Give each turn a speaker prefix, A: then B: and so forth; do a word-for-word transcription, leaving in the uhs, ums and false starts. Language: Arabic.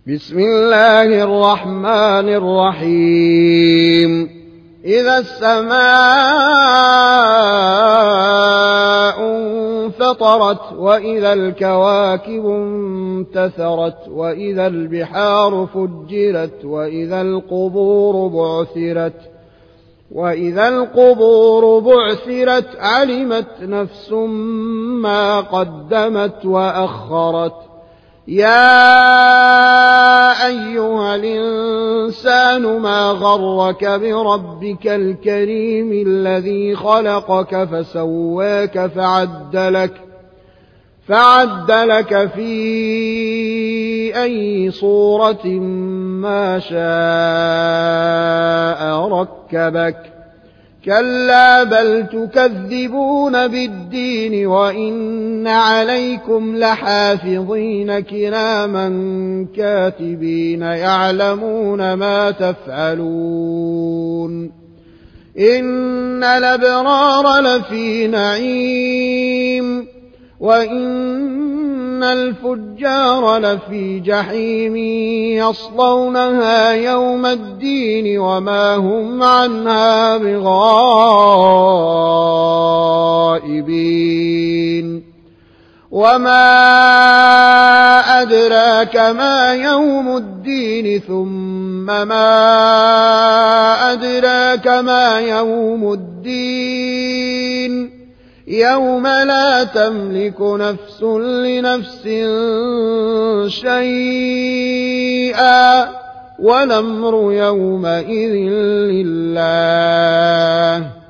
A: بسم الله الرحمن الرحيم إذا السماء انفطرت وإذا الكواكب انتثرت وإذا البحار فجرت وإذا القبور بعثرت وإذا القبور بعثرت علمت نفس ما قدمت وأخرت يا أيها الإنسان ما غرك بربك الكريم الذي خلقك فسواك فعدلك فعدلك في أي صورة ما شاء ركبك كلا بل تكذبون بالدين وإن عليكم لحافظين كراما كاتبين يعلمون ما تفعلون إن الأبرار لفي نعيم وإن الفجار لفي جحيم يصلونها يوم الدين وما هم عنها بغائبين وما أدراك ما يوم الدين ثم ما أدراك ما يوم الدين يوم لا تملك نفس لنفس شيئا والأمر يومئذ لله